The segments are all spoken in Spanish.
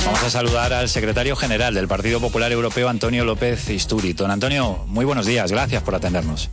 Vamos a saludar al secretario general del Partido Popular Europeo, Antonio López Istúriz. Don Antonio, muy buenos días, gracias por atendernos.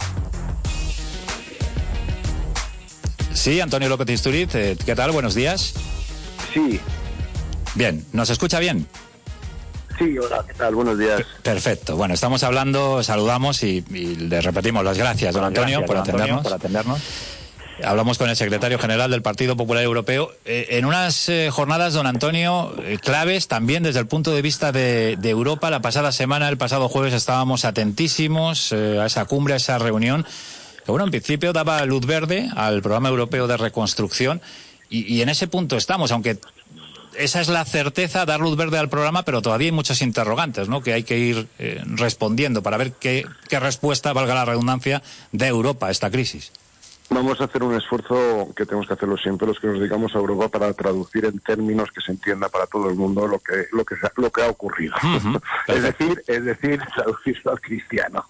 Sí, Antonio López Istúriz, ¿qué tal? Buenos días. Sí. Bien, ¿nos escucha bien? Sí, hola, ¿qué tal? Buenos días. Perfecto. Bueno, estamos hablando, saludamos y le repetimos las gracias, don Antonio, por atendernos. Hablamos con el secretario general del Partido Popular Europeo. En unas jornadas, don Antonio, claves también desde el punto de vista de Europa. La pasada semana, el pasado jueves, estábamos atentísimos a esa cumbre, a esa reunión, que bueno, en principio daba luz verde al Programa Europeo de Reconstrucción y en ese punto estamos, aunque esa es la certeza, dar luz verde al programa, pero todavía hay muchos interrogantes, ¿no?, que hay que ir respondiendo para ver qué respuesta, valga la redundancia, de Europa a esta crisis. Vamos a hacer un esfuerzo que tenemos que hacerlo siempre los que nos dedicamos a Europa para traducir en términos que se entienda para todo el mundo lo que ha ocurrido. Es decir, traducirlo al cristiano.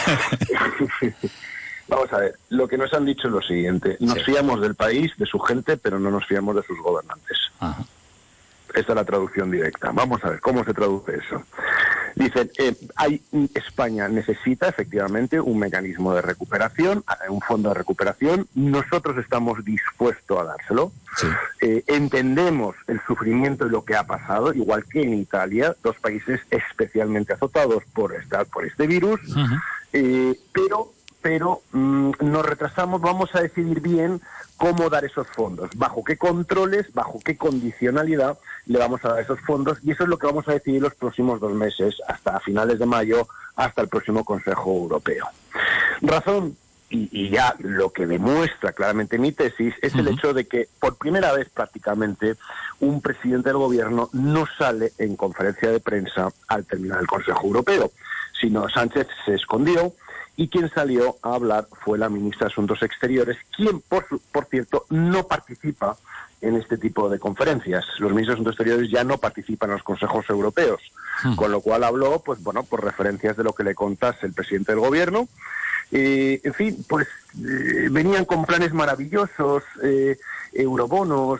Vamos a ver, lo que nos han dicho es lo siguiente: nos fiamos del país, de su gente, pero no nos fiamos de sus gobernantes. Ajá. Esta es la traducción directa. Vamos a ver cómo se traduce eso. Dicen, España necesita efectivamente un mecanismo de recuperación, un fondo de recuperación. Nosotros estamos dispuestos a dárselo. Sí. Entendemos el sufrimiento y lo que ha pasado, igual que en Italia, dos países especialmente azotados por este virus. Uh-huh. Pero nos retrasamos, vamos a decidir bien cómo dar esos fondos, bajo qué controles, bajo qué condicionalidad le vamos a dar esos fondos, y eso es lo que vamos a decidir los próximos 2 meses, hasta finales de mayo, hasta el próximo Consejo Europeo. Razón, y ya lo que demuestra claramente mi tesis, es el hecho de que por primera vez prácticamente un presidente del gobierno no sale en conferencia de prensa al terminar el Consejo Europeo, sino Sánchez se escondió. Y quien salió a hablar fue la ministra de Asuntos Exteriores, quien, por cierto, no participa en este tipo de conferencias. Los ministros de Asuntos Exteriores ya no participan en los consejos europeos, con lo cual habló, pues bueno, por referencias de lo que le contase el presidente del gobierno. En fin, pues venían con planes maravillosos, eurobonos,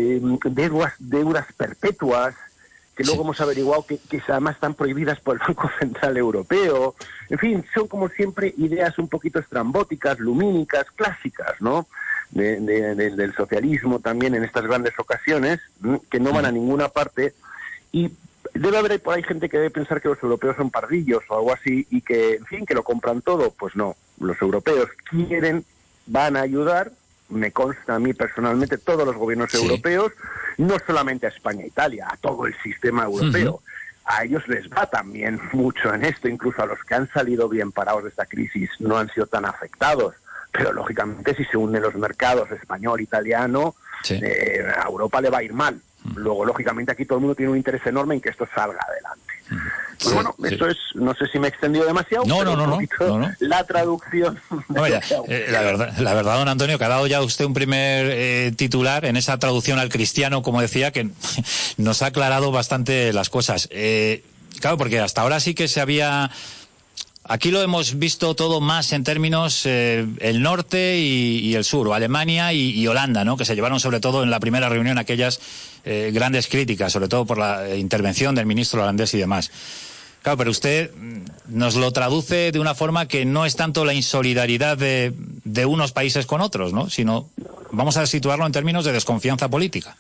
deudas perpetuas, que luego hemos averiguado que además están prohibidas por el Banco Central Europeo. En fin, son como siempre ideas un poquito estrambóticas, lumínicas, clásicas, ¿no?, del socialismo también en estas grandes ocasiones, que no van a ninguna parte. Y debe haber por ahí gente que debe pensar que los europeos son pardillos o algo así y que, en fin, que lo compran todo. Pues no, los europeos van a ayudar. Me consta a mí personalmente, todos los gobiernos europeos, no solamente a España e Italia, a todo el sistema europeo. Uh-huh. A ellos les va también mucho en esto, incluso a los que han salido bien parados de esta crisis no han sido tan afectados. Pero lógicamente si se unen los mercados español, italiano, a Europa le va a ir mal. Luego, lógicamente, aquí todo el mundo tiene un interés enorme en que esto salga adelante. Pues bueno, esto es, no sé si me he extendido demasiado, no. La traducción. La verdad, don Antonio, que ha dado ya usted un primer titular en esa traducción al cristiano, como decía, que nos ha aclarado bastante las cosas. Claro, porque hasta ahora sí que se había... Aquí lo hemos visto todo más en términos el norte y el sur, o Alemania y Holanda, ¿no?, que se llevaron sobre todo en la primera reunión aquellas grandes críticas, sobre todo por la intervención del ministro holandés y demás. Claro, pero usted nos lo traduce de una forma que no es tanto la insolidaridad de unos países con otros, ¿no?, sino vamos a situarlo en términos de desconfianza política.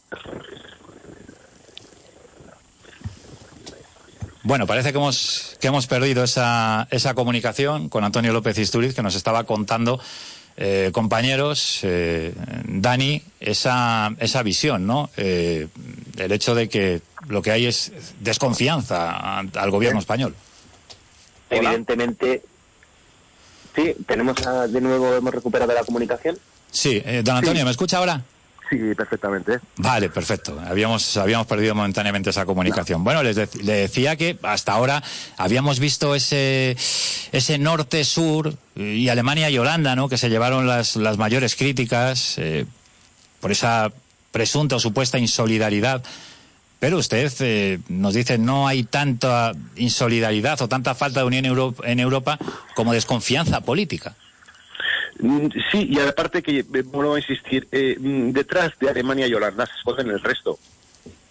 Bueno, parece que hemos perdido esa comunicación con Antonio López Istúriz, que nos estaba contando, compañeros, Dani, esa visión, ¿no? El hecho de que lo que hay es desconfianza al gobierno español. Evidentemente, sí, hemos recuperado la comunicación. Sí, don Antonio, ¿me escucha ahora? Sí, perfectamente. Vale, perfecto. Habíamos perdido momentáneamente esa comunicación. Bueno, le decía que hasta ahora habíamos visto ese norte-sur y Alemania y Holanda, ¿no?, que se llevaron las mayores críticas por esa presunta o supuesta insolidaridad. Pero usted nos dice no hay tanta insolidaridad o tanta falta de unión en Europa como desconfianza política. Sí, y aparte que vuelvo a insistir, detrás de Alemania y Holanda se esconden el resto.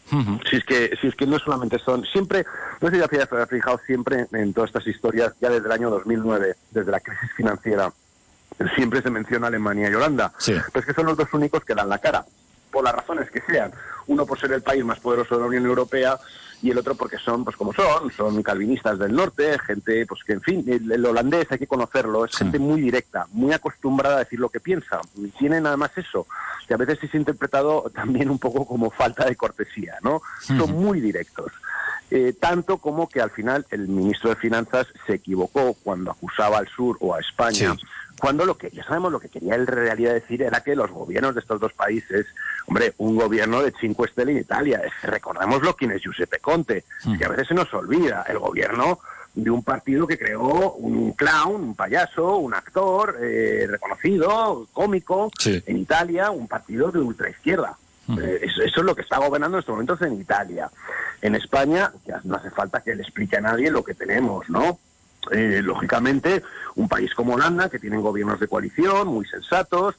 Si es que no solamente son, siempre, no sé si te has fijado siempre en todas estas historias, ya desde el año 2009, desde la crisis financiera, siempre se menciona Alemania y Holanda, pero es que son los dos únicos que dan la cara, por las razones que sean. Uno por ser el país más poderoso de la Unión Europea y el otro porque son, pues como son calvinistas del norte, gente, pues que en fin, el holandés hay que conocerlo, es gente muy directa, muy acostumbrada a decir lo que piensa, y tienen además eso, que a veces es interpretado también un poco como falta de cortesía, ¿no? Son muy directos. Tanto como que al final el ministro de Finanzas se equivocó cuando acusaba al sur o a España, cuando ya sabemos lo que quería en realidad decir era que los gobiernos de estos dos países, hombre, un gobierno de 5 Stelle en Italia, recordémoslo quién es Giuseppe Conte, que a veces se nos olvida, el gobierno de un partido que creó un clown, un payaso, un actor reconocido, cómico, en Italia, un partido de ultraizquierda. Eso es lo que está gobernando en estos momentos en Italia. En España, ya no hace falta que le explique a nadie lo que tenemos, ¿no? Lógicamente, un país como Holanda, que tienen gobiernos de coalición muy sensatos,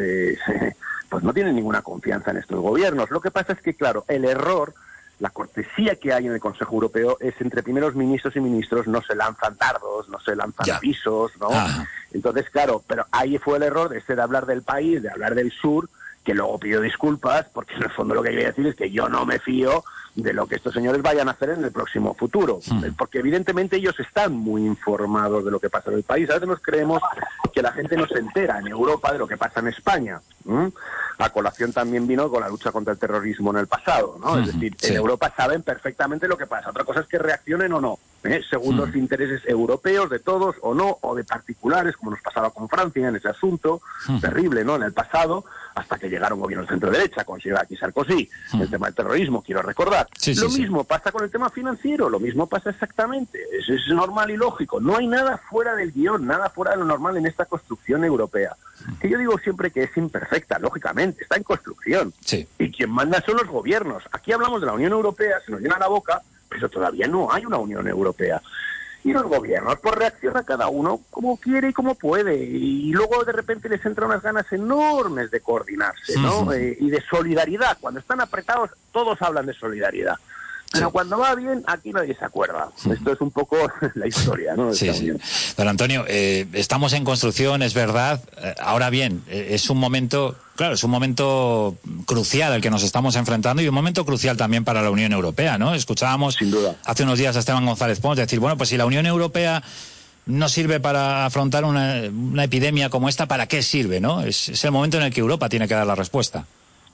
pues no tienen ninguna confianza en estos gobiernos. Lo que pasa es que, claro, el error, la cortesía que hay en el Consejo Europeo es entre primeros ministros y ministros no se lanzan dardos, no se lanzan avisos, ¿no? Entonces, claro, pero ahí fue el error de hablar del país, de hablar del sur, que luego pidió disculpas, porque en el fondo lo que quería decir es que yo no me fío de lo que estos señores vayan a hacer en el próximo futuro, porque evidentemente ellos están muy informados de lo que pasa en el país. A veces nos creemos que la gente no se entera en Europa de lo que pasa en España. A colación también vino con la lucha contra el terrorismo en el pasado, ¿no? Es decir, en Europa saben perfectamente lo que pasa. Otra cosa es que reaccionen o no, según los intereses europeos de todos o no, o de particulares, como nos pasaba con Francia en ese asunto, terrible, ¿no? En el pasado, hasta que llegaron gobiernos de centro-derecha, con Chirac y Sarkozy, el tema del terrorismo, quiero recordar. Lo mismo pasa con el tema financiero, lo mismo pasa exactamente, es normal y lógico, no hay nada fuera del guión, nada fuera de lo normal en esta construcción europea, que yo digo siempre que es imperfecta, lógicamente, está en construcción, y quien manda son los gobiernos. Aquí hablamos de la Unión Europea, se nos llena la boca, pero todavía no hay una Unión Europea. Y los gobiernos pues reacciona cada uno como quiere y como puede, y luego de repente les entran unas ganas enormes de coordinarse, ¿no? Y de solidaridad. Cuando están apretados todos hablan de solidaridad, pero cuando va bien aquí nadie se acuerda. Esto es un poco la historia, ¿no? Don Antonio, estamos en construcción, es verdad. Ahora bien, es un momento... Claro, es un momento crucial al que nos estamos enfrentando y un momento crucial también para la Unión Europea, ¿no? Escuchábamos sin duda hace unos días a Esteban González Pons decir, bueno, pues si la Unión Europea no sirve para afrontar una epidemia como esta, ¿para qué sirve, no? Es el momento en el que Europa tiene que dar la respuesta.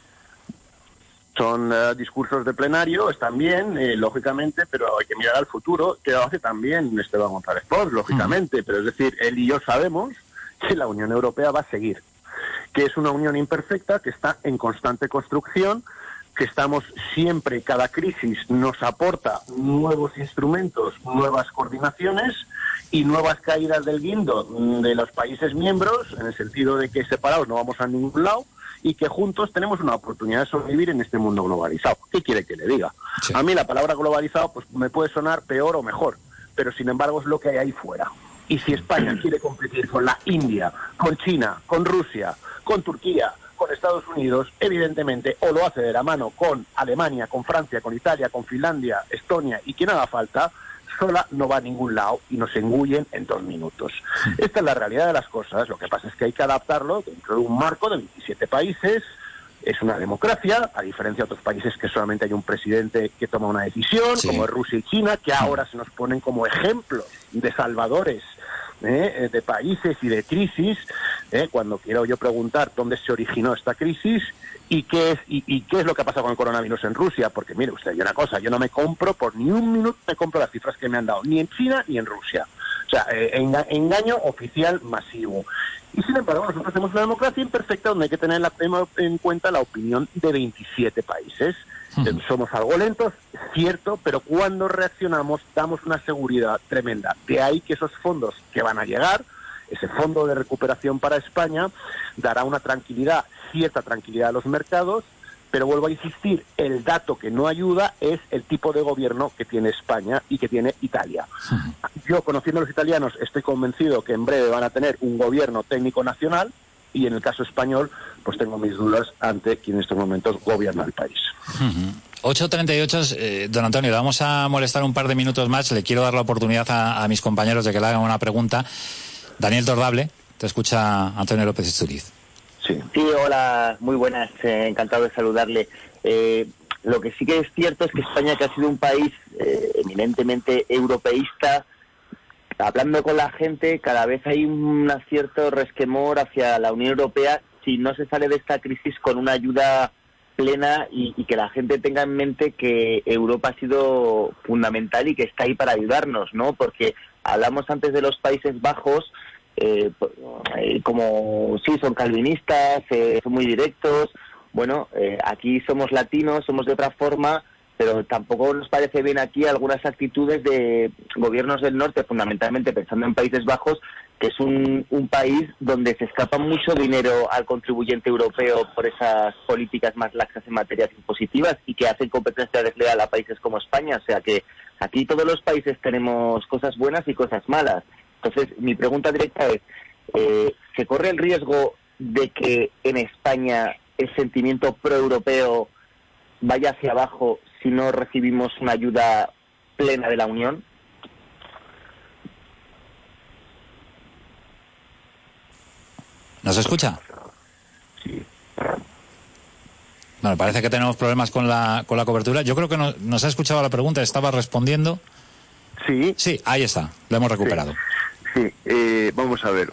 Son discursos de plenario, están bien, lógicamente, pero hay que mirar al futuro, que lo hace también Esteban González Pons, lógicamente, pero es decir, él y yo sabemos que la Unión Europea va a seguir, que es una unión imperfecta, que está en constante construcción, que estamos siempre, cada crisis nos aporta nuevos instrumentos, nuevas coordinaciones y nuevas caídas del guindo de los países miembros, en el sentido de que separados no vamos a ningún lado y que juntos tenemos una oportunidad de sobrevivir en este mundo globalizado. ¿Qué quiere que le diga? A mí la palabra globalizado pues me puede sonar peor o mejor, pero sin embargo es lo que hay ahí fuera. Y si España quiere competir con la India, con China, con Rusia, con Turquía, con Estados Unidos, evidentemente, o lo hace de la mano con Alemania, con Francia, con Italia, con Finlandia, Estonia y quien haga falta, sola no va a ningún lado y nos engullen en 2 minutos. Esta es la realidad de las cosas. Lo que pasa es que hay que adaptarlo dentro de un marco de 27 países. Es una democracia, a diferencia de otros países que solamente hay un presidente que toma una decisión, como es Rusia y China, que ahora se nos ponen como ejemplos de salvadores de países y de crisis, cuando quiero yo preguntar dónde se originó esta crisis y qué es lo que ha pasado con el coronavirus en Rusia, porque mire usted, hay una cosa, yo no me compro por ni un minuto, me compro las cifras que me han dado, ni en China ni en Rusia. O sea, engaño oficial masivo. Y sin embargo, nosotros tenemos una democracia imperfecta donde hay que tener en cuenta la opinión de 27 países. Somos algo lentos, cierto, pero cuando reaccionamos damos una seguridad tremenda. De ahí que esos fondos que van a llegar, ese fondo de recuperación para España, dará una tranquilidad, cierta tranquilidad a los mercados, pero vuelvo a insistir, el dato que no ayuda es el tipo de gobierno que tiene España y que tiene Italia. Yo, conociendo a los italianos, estoy convencido que en breve van a tener un gobierno técnico nacional, y en el caso español, pues tengo mis dudas ante quien en estos momentos gobierna el país. 8:38, don Antonio, le vamos a molestar un par de minutos más. Le quiero dar la oportunidad a mis compañeros de que le hagan una pregunta. Daniel Tordable, te escucha Antonio López Istúriz. Sí, hola, muy buenas, encantado de saludarle. Lo que sí que es cierto es que España, que ha sido un país eminentemente europeísta, hablando con la gente, cada vez hay un cierto resquemor hacia la Unión Europea si no se sale de esta crisis con una ayuda plena y que la gente tenga en mente que Europa ha sido fundamental y que está ahí para ayudarnos, ¿no? Porque hablamos antes de los Países Bajos, como sí, son calvinistas, son muy directos. Bueno, aquí somos latinos, somos de otra forma, pero tampoco nos parece bien aquí algunas actitudes de gobiernos del norte, fundamentalmente pensando en Países Bajos, que es un país donde se escapa mucho dinero al contribuyente europeo por esas políticas más laxas en materias impositivas y que hacen competencia desleal a países como España. O sea que aquí todos los países tenemos cosas buenas y cosas malas. Entonces, mi pregunta directa es, ¿se corre el riesgo de que en España el sentimiento proeuropeo vaya hacia abajo si no recibimos una ayuda plena de la Unión? ¿Nos escucha? Sí. Bueno, parece que tenemos problemas con la cobertura. Yo creo que nos ha escuchado la pregunta, estaba respondiendo. Sí. Sí, ahí está, lo hemos recuperado. Sí, vamos a ver,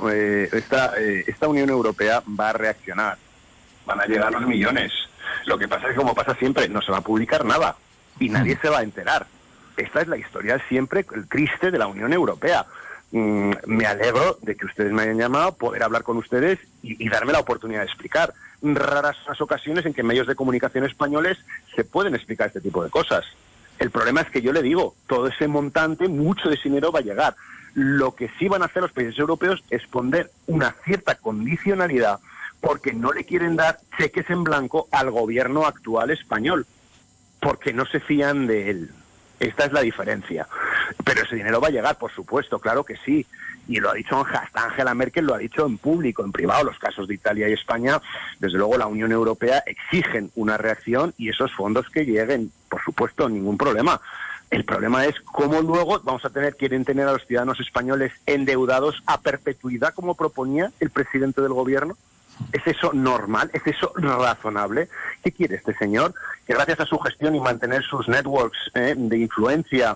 esta Unión Europea va a reaccionar, van a llegar los millones. Lo que pasa es que, como pasa siempre, no se va a publicar nada y nadie se va a enterar. Esta es la historia siempre, el triste de la Unión Europea. Me alegro de que ustedes me hayan llamado, poder hablar con ustedes y darme la oportunidad de explicar. Raras son las ocasiones en que medios de comunicación españoles se pueden explicar este tipo de cosas. El problema es que yo le digo, todo ese montante, mucho de ese dinero va a llegar. Lo que sí van a hacer los países europeos es poner una cierta condicionalidad porque no le quieren dar cheques en blanco al gobierno actual español, porque no se fían de él. Esta es la diferencia. Pero ese dinero va a llegar, por supuesto, claro que sí. Y lo ha dicho hasta Angela Merkel, lo ha dicho en público, en privado. Los casos de Italia y España, desde luego la Unión Europea exigen una reacción y esos fondos que lleguen, por supuesto, ningún problema. El problema es cómo luego quieren tener a los ciudadanos españoles endeudados a perpetuidad, como proponía el presidente del gobierno. ¿Es eso normal? ¿Es eso razonable? ¿Qué quiere este señor? Que gracias a su gestión y mantener sus networks de influencia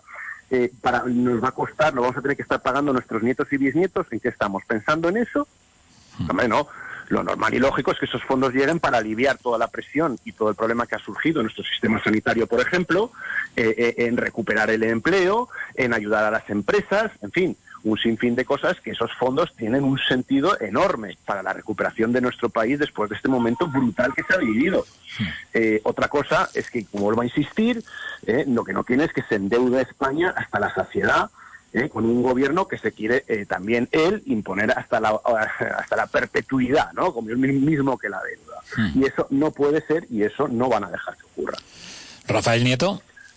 nos va a costar, nos vamos a tener que estar pagando nuestros nietos y bisnietos. ¿En qué estamos? ¿Pensando en eso? Hombre, no. Lo normal y lógico es que esos fondos lleguen para aliviar toda la presión y todo el problema que ha surgido en nuestro sistema sanitario, por ejemplo, en recuperar el empleo, en ayudar a las empresas, en fin, un sinfín de cosas que esos fondos tienen un sentido enorme para la recuperación de nuestro país después de este momento brutal que se ha vivido. Otra cosa es que, como vuelvo a insistir, lo que no quiere es que se endeude España hasta la saciedad, con un gobierno que se quiere también él imponer hasta la perpetuidad, ¿no? Como el mismo que la deuda. Y eso no puede ser y eso no van a dejar que ocurra. Rafael Nieto.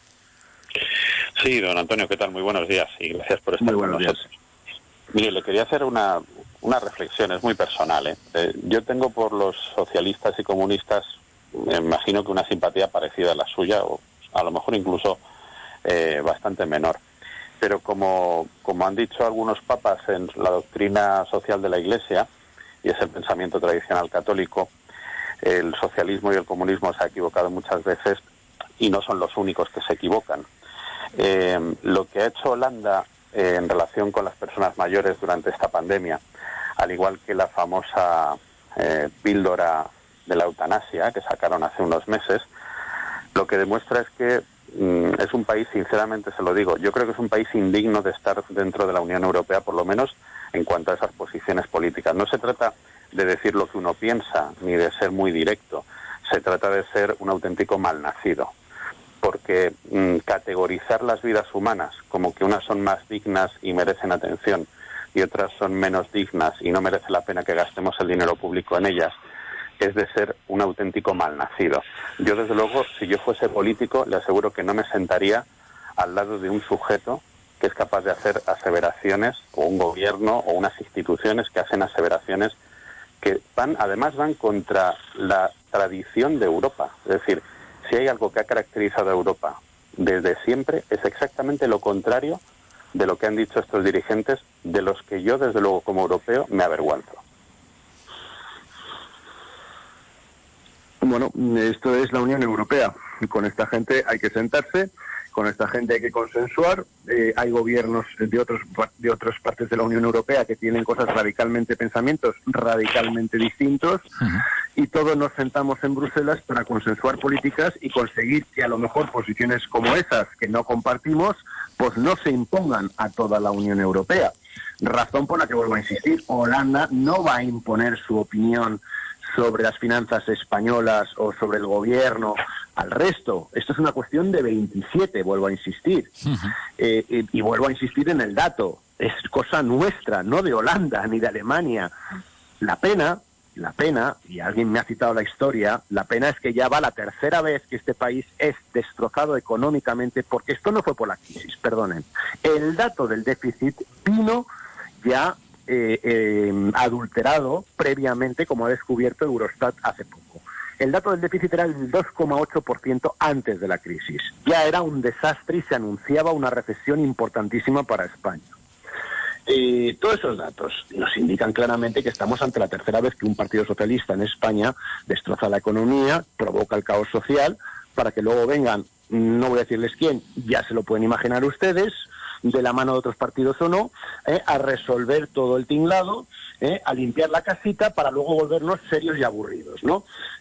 Sí, don Antonio, ¿qué tal? Muy buenos días y gracias por estar con nosotros. Mire, le quería hacer una reflexión, es muy personal. Yo tengo por los socialistas y comunistas, me imagino que una simpatía parecida a la suya, o a lo mejor incluso bastante menor. Pero como han dicho algunos papas en la doctrina social de la Iglesia, y es el pensamiento tradicional católico, el socialismo y el comunismo se ha equivocado muchas veces y no son los únicos que se equivocan. Lo que ha hecho Holanda en relación con las personas mayores durante esta pandemia, al igual que la famosa píldora de la eutanasia que sacaron hace unos meses, lo que demuestra es que es un país, sinceramente se lo digo, yo creo que es un país indigno de estar dentro de la Unión Europea, por lo menos en cuanto a esas posiciones políticas. No se trata de decir lo que uno piensa, ni de ser muy directo, se trata de ser un auténtico malnacido. Porque categorizar las vidas humanas como que unas son más dignas y merecen atención y otras son menos dignas y no merece la pena que gastemos el dinero público en ellas, es de ser un auténtico malnacido. Yo, desde luego, si yo fuese político, le aseguro que no me sentaría al lado de un sujeto que es capaz de hacer aseveraciones, o un gobierno o unas instituciones que hacen aseveraciones que además van contra la tradición de Europa. Es decir, si hay algo que ha caracterizado a Europa desde siempre, es exactamente lo contrario de lo que han dicho estos dirigentes, de los que yo, desde luego, como europeo, me avergüenzo. Bueno, esto es la Unión Europea. Con esta gente hay que sentarse, con esta gente hay que consensuar. Hay gobiernos de otras partes de la Unión Europea que tienen pensamientos radicalmente distintos, y todos nos sentamos en Bruselas para consensuar políticas y conseguir que a lo mejor posiciones como esas que no compartimos, pues no se impongan a toda la Unión Europea. Razón por la que vuelvo a insistir, Holanda no va a imponer su opinión sobre las finanzas españolas o sobre el gobierno al resto. Esto es una cuestión de 27, vuelvo a insistir. Y vuelvo a insistir en el dato. Es cosa nuestra, no de Holanda ni de Alemania. La pena, y alguien me ha citado la historia, la pena es que ya va la tercera vez que este país es destrozado económicamente, porque esto no fue por la crisis, perdonen. El dato del déficit vino ya adulterado previamente, como ha descubierto Eurostat hace poco. El dato del déficit era el 2,8% antes de la crisis. Ya era un desastre y se anunciaba una recesión importantísima para España. Todos esos datos nos indican claramente que estamos ante la tercera vez que un partido socialista en España destroza la economía, provoca el caos social, para que luego vengan, no voy a decirles quién, ya se lo pueden imaginar ustedes, de la mano de otros partidos o no, a resolver todo el tinglado, a limpiar la casita para luego volvernos serios y aburridos, ¿no?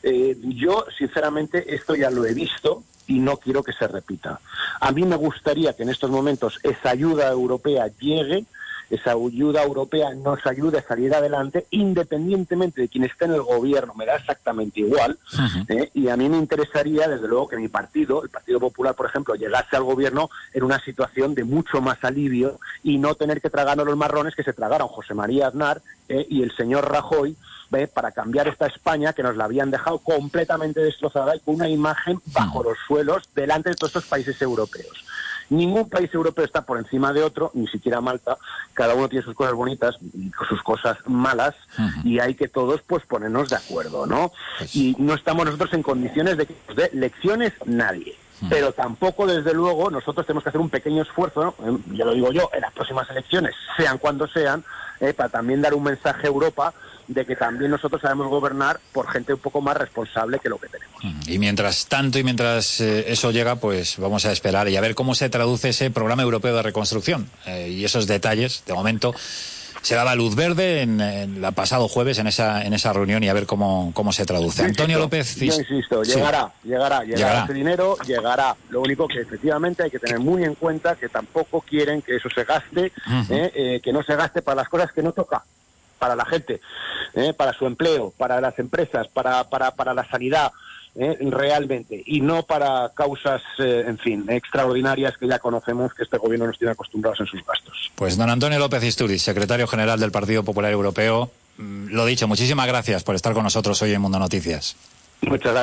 Yo, sinceramente, esto ya lo he visto y no quiero que se repita. A mí me gustaría que en estos momentos esa ayuda europea llegue, esa ayuda europea nos ayude a salir adelante, independientemente de quién esté en el gobierno, me da exactamente igual, y a mí me interesaría, desde luego, que mi partido, el Partido Popular, por ejemplo, llegase al gobierno en una situación de mucho más alivio y no tener que tragarnos los marrones que se tragaron José María Aznar y el señor Rajoy, para cambiar esta España que nos la habían dejado completamente destrozada y con una imagen bajo los suelos delante de todos estos países europeos. Ningún país europeo está por encima de otro, ni siquiera Malta. Cada uno tiene sus cosas bonitas y sus cosas malas, y hay que todos pues ponernos de acuerdo, ¿no? Y no estamos nosotros en condiciones de que nos dé lecciones nadie. Pero tampoco, desde luego, nosotros tenemos que hacer un pequeño esfuerzo, ¿no? Ya lo digo yo, en las próximas elecciones, sean cuando sean, para también dar un mensaje a Europa de que también nosotros sabemos gobernar por gente un poco más responsable que lo que tenemos. Y mientras tanto, y mientras eso llega, pues vamos a esperar y a ver cómo se traduce ese programa europeo de reconstrucción. Y esos detalles, de momento, se daba luz verde en el pasado jueves en esa reunión, y a ver cómo se traduce. Antonio López... Yo insisto, llegará ese dinero, llegará. Lo único que efectivamente hay que tener muy en cuenta que tampoco quieren que eso se gaste, que no se gaste para las cosas que no toca, para la gente, para su empleo, para las empresas, para la sanidad, realmente, y no para causas, en fin, extraordinarias que ya conocemos que este gobierno nos tiene acostumbrados en sus gastos. Pues don Antonio López Istúriz, secretario general del Partido Popular Europeo, lo dicho, muchísimas gracias por estar con nosotros hoy en Mundo Noticias. Muchas gracias.